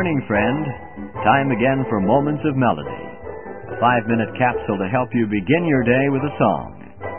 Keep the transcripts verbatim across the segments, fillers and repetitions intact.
morning, friend. Time again for Moments of Melody, a five-minute capsule to help you begin your day with a song.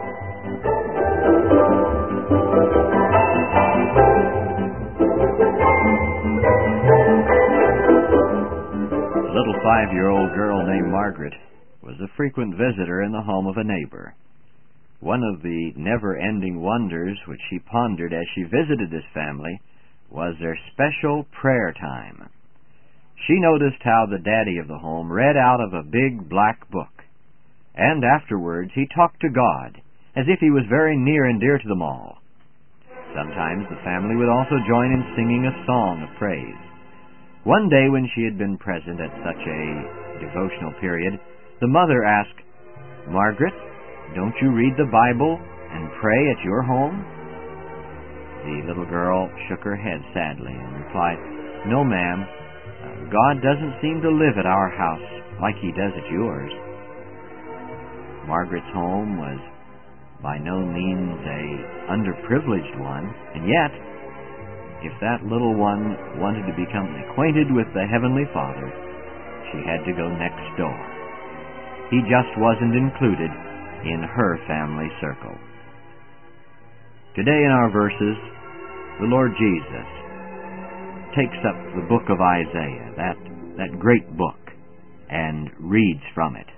A little five-year-old girl named Margaret was a frequent visitor in the home of a neighbor. One of the never-ending wonders which she pondered as she visited this family was their special prayer time. She noticed how the daddy of the home read out of a big black book, and afterwards he talked to God as if he was very near and dear to them all. Sometimes the family would also join in singing a song of praise. One day when she had been present at such a devotional period, the mother asked, "Margaret, don't you read the Bible and pray at your home?" The little girl shook her head sadly and replied, "No, ma'am. Uh, God doesn't seem to live at our house like He does at yours." Margaret's home was by no means a underprivileged one, and yet, if that little one wanted to become acquainted with the Heavenly Father, she had to go next door. He just wasn't included in her family circle. Today in our verses, the Lord Jesus takes up the book of Isaiah, that, that great book, and reads from it.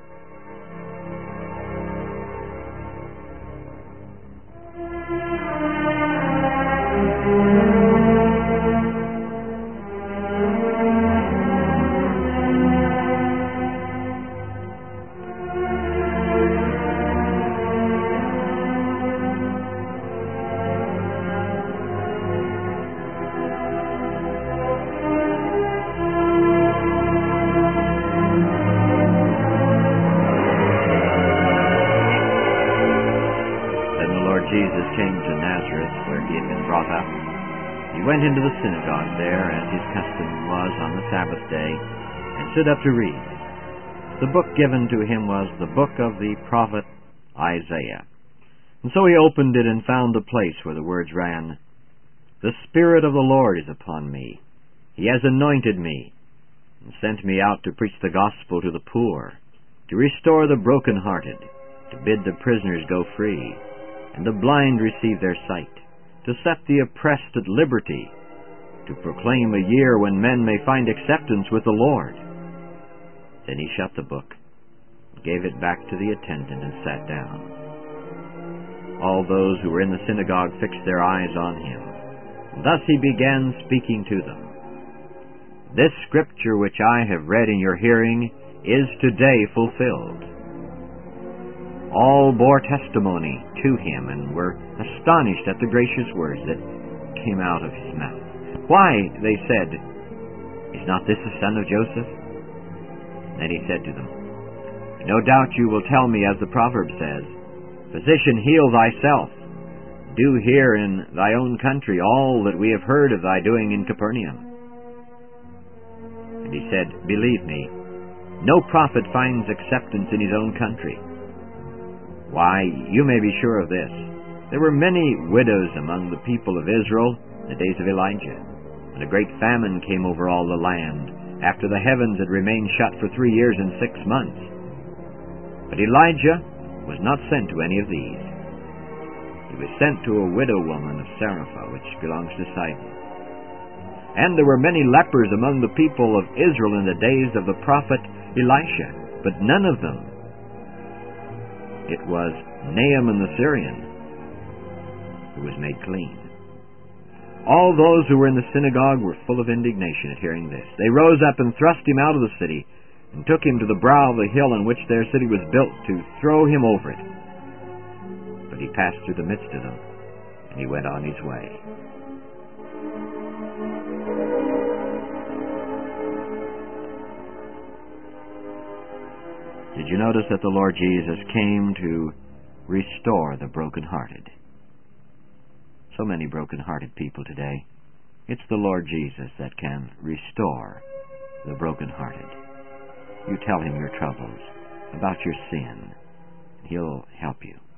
Jesus came to Nazareth, where he had been brought up. He went into the synagogue there, as his custom was on the Sabbath day, and stood up to read. The book given to him was the book of the prophet Isaiah. And so he opened it and found the place where the words ran, "The Spirit of the Lord is upon me. He has anointed me, and sent me out to preach the gospel to the poor, to restore the brokenhearted, to bid the prisoners go free, and the blind receive their sight, to set the oppressed at liberty, to proclaim a year when men may find acceptance with the Lord." Then he shut the book, gave it back to the attendant, and sat down. All those who were in the synagogue fixed their eyes on him. Thus he began speaking to them. "This scripture which I have read in your hearing is today fulfilled." All bore testimony to him and were astonished at the gracious words that came out of his mouth. "Why," they said, "is not this the son of Joseph?" Then he said to them, "No doubt you will tell me, as the proverb says, 'Physician, heal thyself. Do here in thy own country all that we have heard of thy doing in Capernaum.' And he said, 'Believe me, no prophet finds acceptance in his own country. Why, you may be sure of this. There were many widows among the people of Israel in the days of Elijah, when a great famine came over all the land, after the heavens had remained shut for three years and six months. But Elijah was not sent to any of these. He was sent to a widow woman of Zarephath, which belongs to Sidon. And there were many lepers among the people of Israel in the days of the prophet Elisha, but none of them. It was Naaman the Syrian who was made clean." All those who were in the synagogue were full of indignation at hearing this. They rose up and thrust him out of the city, and took him to the brow of the hill on which their city was built, to throw him over it. But he passed through the midst of them, and he went on his way. Did you notice that the Lord Jesus came to restore the brokenhearted? So many brokenhearted people today. It's the Lord Jesus that can restore the brokenhearted. You tell him your troubles, about your sin, and He'll help you.